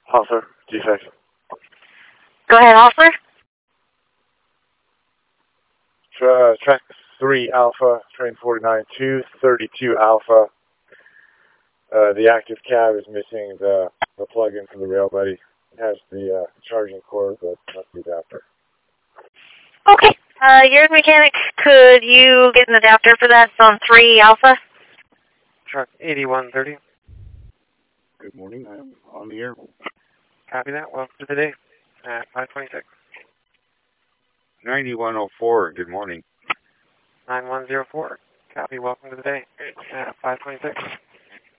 Hostler, defect. Go ahead, Hostler. Track 3 Alpha, train 49, 232 Alpha. The active cab is missing the plug-in for the rail buddy. It has the charging cord, but not the adapter. Okay. Yours mechanic, could you get an adapter for that? It's on 3 Alpha. Truck 8130. Good morning. I'm on the air. Copy that. Welcome to the day at 526. 9104. Good morning. 9104. Copy. Welcome to the day at 526.